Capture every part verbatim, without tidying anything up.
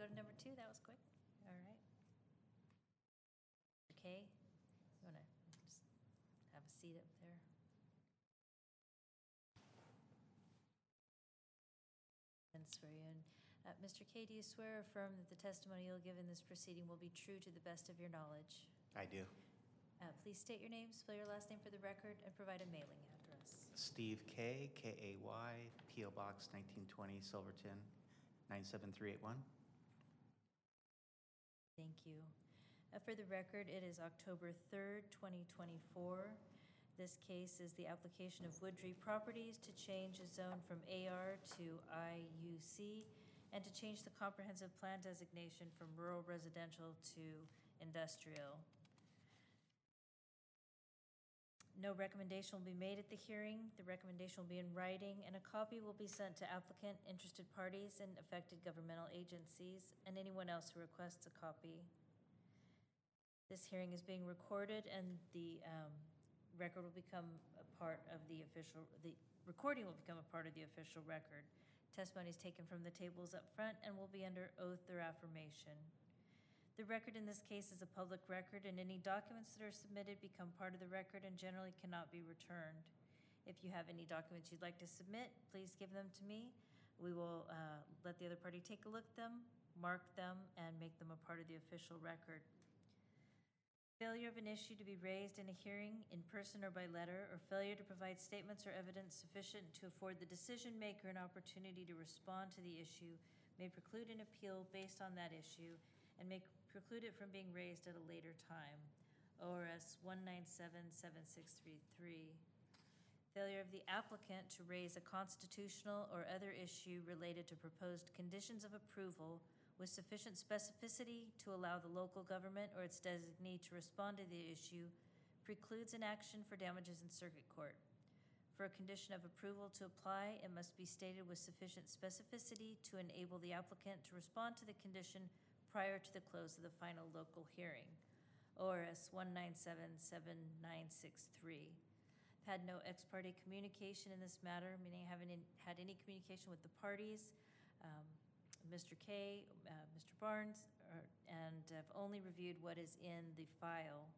item number two, that was quick. All right. Okay, you want to just have a seat up there? And swear you in. Uh, Mister Kay, do you swear or affirm that the testimony you'll give in this proceeding will be true to the best of your knowledge? I do. Uh, Please state your name, spell your last name for the record, and provide a mailing address. Steve Kay, K A Y, P O Box nineteen twenty, Silverton, nine seven three eight one. Thank you. Uh, For the record, it is October third, twenty twenty-four. This case is the application of Woodry Properties to change a zone from A R to I U C and to change the comprehensive plan designation from rural residential to industrial. No recommendation will be made at the hearing. The recommendation will be in writing, and a copy will be sent to applicant, interested parties, and affected governmental agencies, and anyone else who requests a copy. This hearing is being recorded, and the um, record will become a part of the official, the recording will become a part of the official record. Testimony is taken from the tables up front and will be under oath or affirmation. The record in this case is a public record, and any documents that are submitted become part of the record and generally cannot be returned. If you have any documents you'd like to submit, please give them to me. We will uh, let the other party take a look at them, mark them, and make them a part of the official record. Failure of an issue to be raised in a hearing in person or by letter, or failure to provide statements or evidence sufficient to afford the decision maker an opportunity to respond to the issue may preclude an appeal based on that issue and may preclude it from being raised at a later time. O R S one nine seven seven six three three. Failure of the applicant to raise a constitutional or other issue related to proposed conditions of approval with sufficient specificity to allow the local government or its designee to respond to the issue precludes an action for damages in circuit court. For a condition of approval to apply, it must be stated with sufficient specificity to enable the applicant to respond to the condition prior to the close of the final local hearing. O R S one nine seven seven nine six three. I've had no ex parte communication in this matter, meaning I haven't in- had any communication with the parties, um, Mister Kay, uh, Mister Barnes, or, and have only reviewed what is in the file.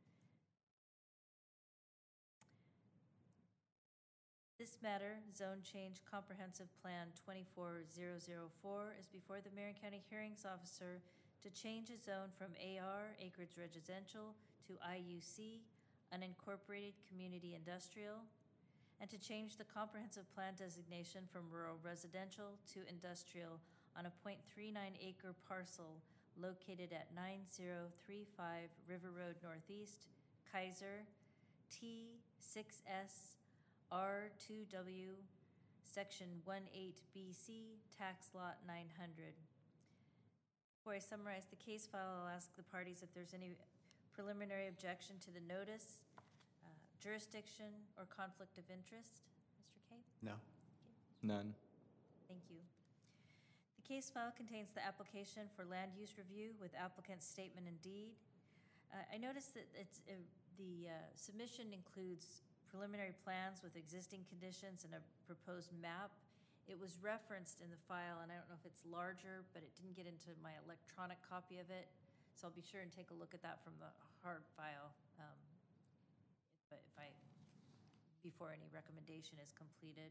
This matter, Zone Change Comprehensive Plan twenty-four thousand four, is before the Marion County Hearings Officer to change a zone from A R, Acreage Residential, to I U C, Unincorporated Community Industrial, and to change the comprehensive plan designation from rural residential to industrial on a point three nine acre parcel located at nine zero three five River Road Northeast, Kaiser, T six S R two W, Section eighteen B C, Tax Lot nine hundred. Before I summarize the case file, I'll ask the parties if there's any preliminary objection to the notice, uh, jurisdiction, or conflict of interest. Mister Kay? No. None. Thank you. The case file contains the application for land use review with applicant's statement and deed. Uh, I noticed that it's, uh, the uh, submission includes preliminary plans with existing conditions and a proposed map. It was referenced in the file, and I don't know if it's larger, but it didn't get into my electronic copy of it. So I'll be sure and take a look at that from the hard file um, if, if I, before any recommendation is completed.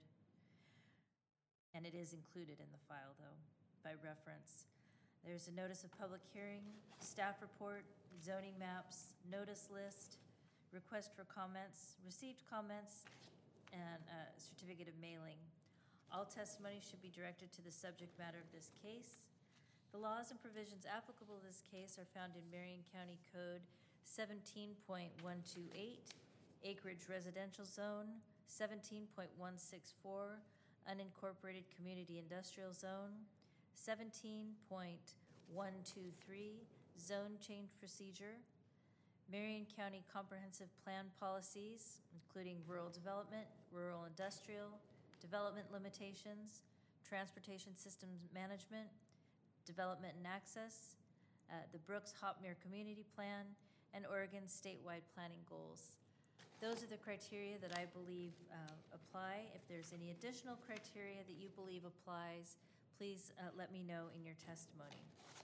And it is included in the file, though, by reference. There's a notice of public hearing, staff report, zoning maps, notice list, request for comments, received comments, and a certificate of mailing. All testimony should be directed to the subject matter of this case. The laws and provisions applicable to this case are found in Marion County Code seventeen point one two eight, Acreage Residential Zone, seventeen point one six four, Unincorporated Community Industrial Zone, seventeen point one two three, Zone Change Procedure, Marion County Comprehensive Plan Policies, including rural development, rural industrial, development limitations, transportation systems management, development and access, uh, the Brooks Hopmere Community Plan, and Oregon's statewide planning goals. Those are the criteria that I believe uh, apply. If there's any additional criteria that you believe applies, please uh, let me know in your testimony.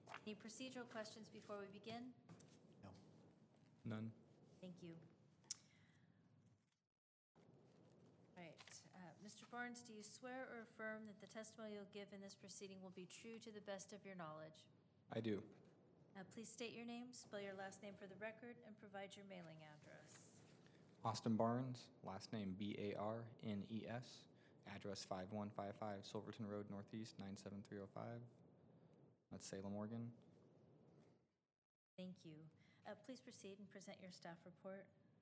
Any procedural questions before we begin? No. None. Thank you. All right. Uh, Mister Barnes, do you swear or affirm that the testimony you'll give in this proceeding will be true to the best of your knowledge? I do. Uh, Please state your name, spell your last name for the record, and provide your mailing address. Austin Barnes, last name B A R N E S, address five one five five Silverton Road Northeast, nine seven three oh five. That's Salem, Oregon. Thank you. Uh, Please proceed and present your staff report.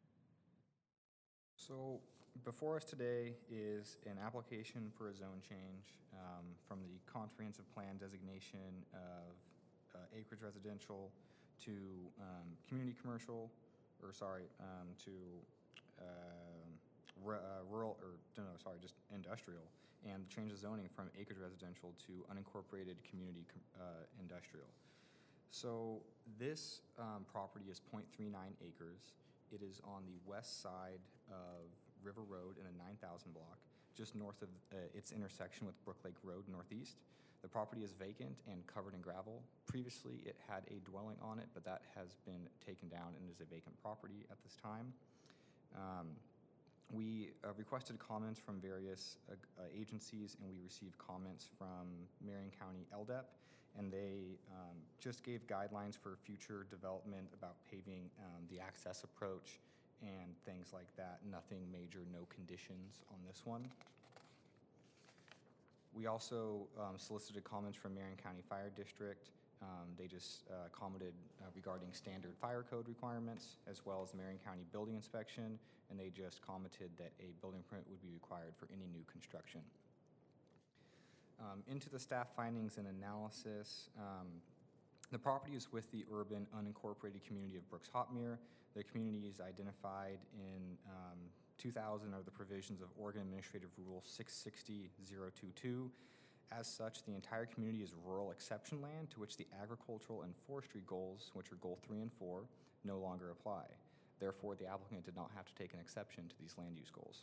So before us today is an application for a zone change um, from the comprehensive plan designation of uh, acreage residential to um, community commercial, or sorry, um, to um, ru- uh, rural, or no, no, sorry, just industrial, and change the zoning from acreage residential to unincorporated community com- uh, industrial. So this um, property is zero point three nine acres. It is on the west side of River Road in the nine thousand block, just north of uh, its intersection with Brook Lake Road northeast. The property is vacant and covered in gravel. Previously, it had a dwelling on it, but that has been taken down and is a vacant property at this time. Um, we uh, requested comments from various uh, uh, agencies, and we received comments from Marion County L D E P, and they um, just gave guidelines for future development about paving um, the access approach and things like that. Nothing major, no conditions on this one. We also um, solicited comments from Marion County Fire District. Um, they just uh, commented uh, regarding standard fire code requirements, as well as the Marion County Building Inspection, and they just commented that a building permit would be required for any new construction. Um, into the staff findings and analysis, um, the property is with the urban unincorporated community of Brooks Hotmere. The community is identified in um, two thousand are the provisions of Oregon Administrative Rule six sixty dash zero twenty-two. As such, the entire community is rural exception land to which the agricultural and forestry goals, which are goal three and four, no longer apply. Therefore, the applicant did not have to take an exception to these land use goals.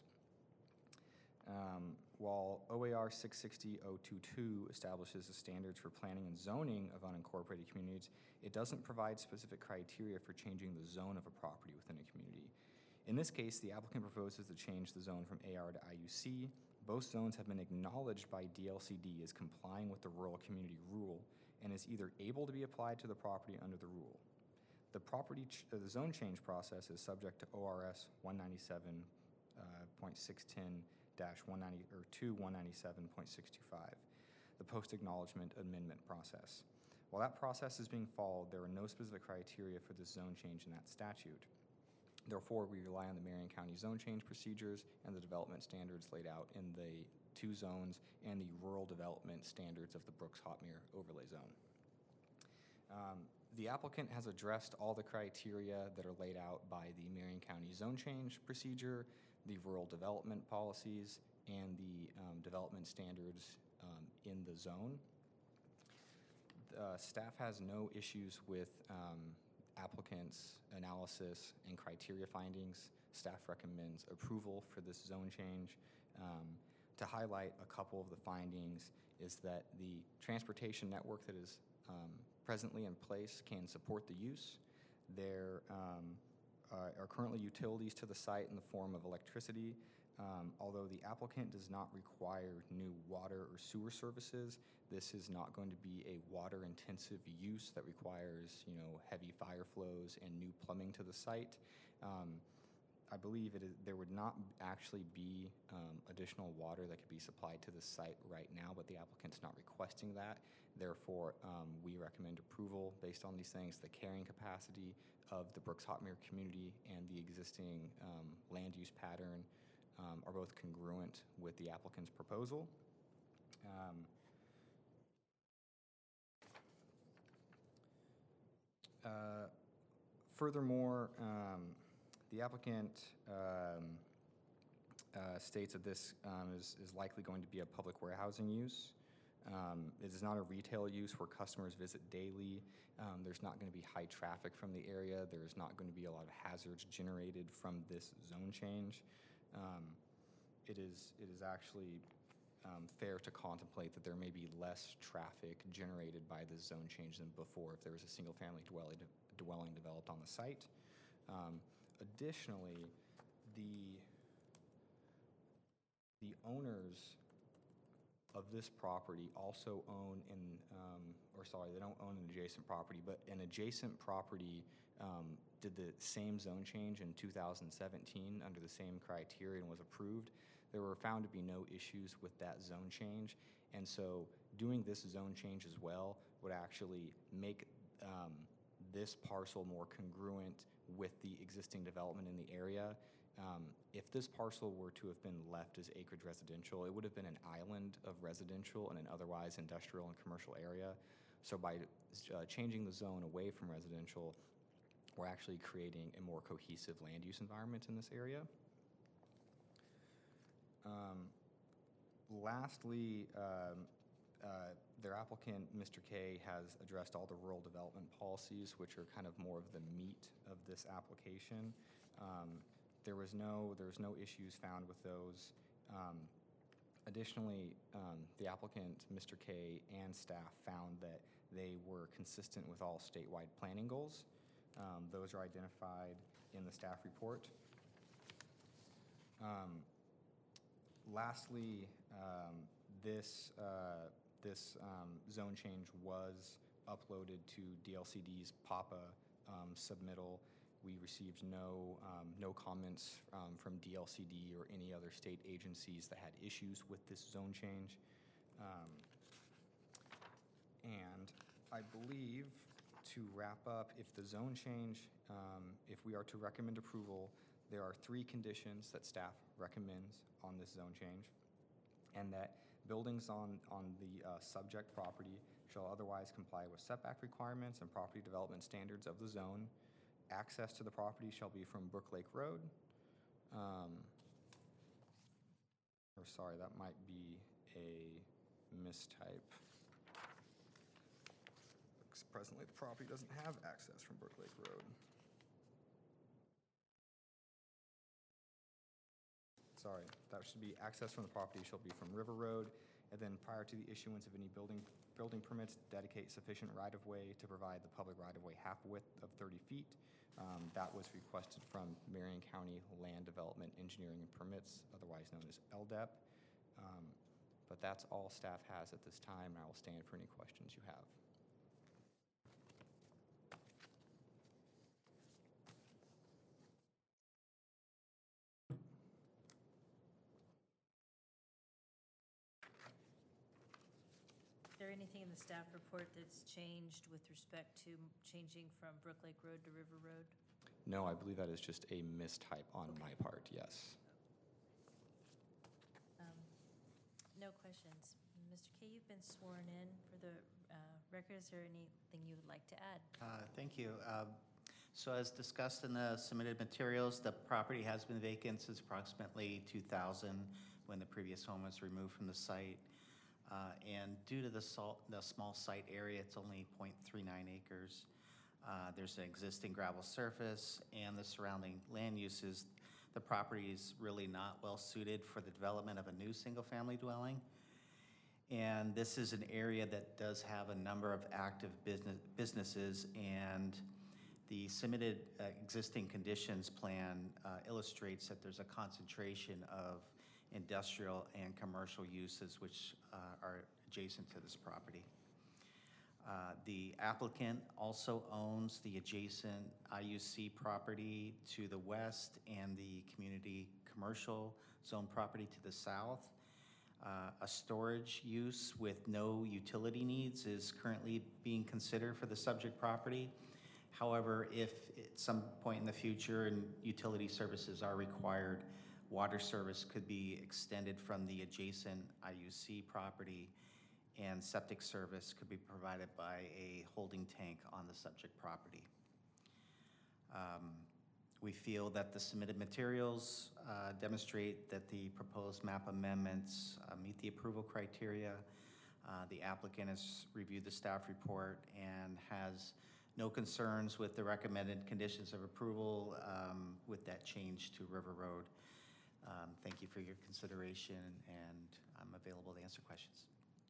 Um, while O A R six sixty dash zero twenty-two establishes the standards for planning and zoning of unincorporated communities, it doesn't provide specific criteria for changing the zone of a property within a community. In this case, the applicant proposes to change the zone from A R to I U C. Both zones have been acknowledged by D L C D as complying with the rural community rule and is either able to be applied to the property under the rule. The property, ch- uh, the zone change process is subject to O R S one ninety-seven point six ten dash one ninety or two one ninety-seven point six two five, the post-acknowledgement amendment process. While that process is being followed, there are no specific criteria for this zone change in that statute. Therefore, we rely on the Marion County zone change procedures and the development standards laid out in the two zones and the rural development standards of the Brooks Hotmere overlay zone. Um, the applicant has addressed all the criteria that are laid out by the Marion County zone change procedure, the rural development policies, and the um, development standards um, in the zone. Uh, staff has no issues with um, applicant's analysis and criteria findings. Staff recommends approval for this zone change. Um, to highlight a couple of the findings is that the transportation network that is um, presently in place can support the use. There um, are, are currently utilities to the site in the form of electricity. Um, although the applicant does not require new water or sewer services, this is not going to be a water-intensive use that requires, you know, heavy fire flows and new plumbing to the site. Um, I believe it is, there would not actually be um, additional water that could be supplied to the site right now, but the applicant's not requesting that. Therefore, um, we recommend approval based on these things. The carrying capacity of the Brooks Hotmere community and the existing um, land use pattern Um, are both congruent with the applicant's proposal. Um, uh, furthermore, um, the applicant um, uh, states that this um, is, is likely going to be a public warehousing use. Um, it is not a retail use where customers visit daily. Um, there's not going to be high traffic from the area. There's not going to be a lot of hazards generated from this zone change. Um, it is it is actually um, fair to contemplate that there may be less traffic generated by this zone change than before if there was a single-family dwelling, dwelling developed on the site. Um, Additionally, the, the owners of this property also own in, um, or sorry, they don't own an adjacent property, but an adjacent property um, did the same zone change in two thousand seventeen under the same criteria and was approved. There were found to be no issues with that zone change, and so doing this zone change as well would actually make um, this parcel more congruent with the existing development in the area. Um, if this parcel were to have been left as acreage residential, it would have been an island of residential in an otherwise industrial and commercial area. So by uh, changing the zone away from residential, we're actually creating a more cohesive land use environment in this area. Um, lastly, um, uh, their applicant, Mister K, has addressed all the rural development policies, which are kind of more of the meat of this application. Um, There was no, there was no issues found with those. Um, additionally, um, the applicant, Mister K, and staff found that they were consistent with all statewide planning goals. Um, those are identified in the staff report. Um, lastly, um, this, uh, this um, zone change was uploaded to D L C D's PAPA um, submittal. We received no, um, no comments um, from D L C D or any other state agencies that had issues with this zone change. Um, and I believe, to wrap up, if the zone change, um, if we are to recommend approval, there are three conditions that staff recommends on this zone change, and that buildings on, on the uh, subject property shall otherwise comply with setback requirements and property development standards of the zone. Access to the property shall be from Brook Lake Road. Um, or sorry, that might be a mistype. Because presently the property doesn't have access from Brook Lake Road. Sorry, that should be access from the property shall be from River Road, and then prior to the issuance of any building building permits, dedicate sufficient right-of-way to provide the public right-of-way half width of thirty feet. Um, that was requested from Marion County Land Development Engineering and Permits, otherwise known as L D E P. Um, but that's all staff has at this time, and I will stand for any questions you have. Is there anything in the staff report that's changed with respect to changing from Brook Lake Road to River Road? No, I believe that is just a mistype on okay. my part, yes. Um, no questions. Mister K, you've been sworn in for the uh, record. Is there anything you would like to add? Uh, Thank you. Um, So as discussed in the submitted materials, the property has been vacant since approximately two thousand, when the previous home was removed from the site. Uh, And due to the salt, the small site area, it's only zero point three nine acres. Uh, There's an existing gravel surface and the surrounding land uses. The property is really not well suited for the development of a new single-family dwelling. And this is an area that does have a number of active business businesses, and the submitted uh, existing conditions plan uh, illustrates that there's a concentration of industrial and commercial uses which uh, are adjacent to this property. Uh, the applicant also owns the adjacent I U C property to the west and the community commercial zone property to the south. Uh, a storage use with no utility needs is currently being considered for the subject property. However, if at some point in the future and utility services are required, water service could be extended from the adjacent I U C property, and septic service could be provided by a holding tank on the subject property. Um, we feel that the submitted materials uh, demonstrate that the proposed map amendments uh, meet the approval criteria. Uh, the applicant has reviewed the staff report and has no concerns with the recommended conditions of approval um, with that change to River Road. Um, thank you for your consideration, and uh, I'm available to answer questions.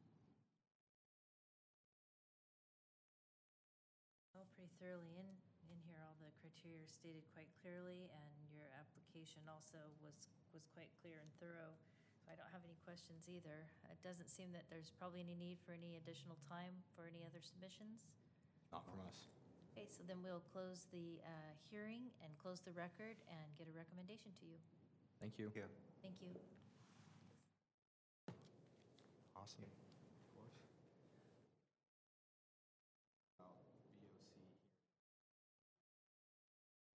Well, pretty thoroughly in, in here, all the criteria are stated quite clearly, and your application also was, was quite clear and thorough. So I don't have any questions either. It doesn't seem that there's probably any need for any additional time for any other submissions. Not from us. Okay, so then we'll close the uh, hearing and close the record and get a recommendation to you. Thank you. Thank you. Thank you. Awesome.